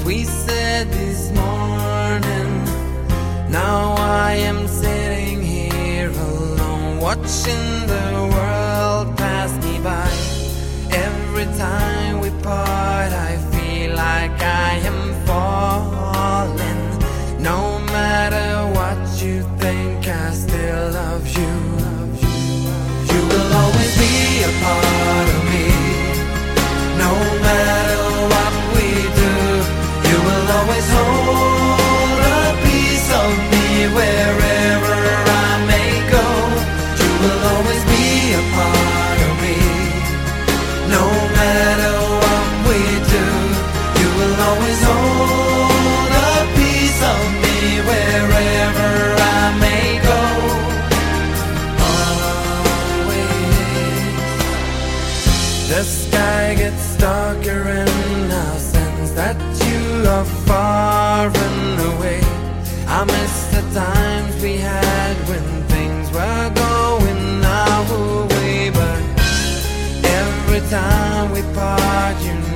we said this morning. Now I am sitting here alone, watching the world pass me by. Every time we part, I feel like I am falling. No matter what you think, I still love you. You will always be a part of me. No matter what we do, you will always hold a piece of me wherever I may go. You will always be a part of me. No matter what we do, you will always hold a piece of me wherever I may go. Always. The sky gets darker and I sense that you are far and away. I miss the times we had when things were going our way, but every time we part, you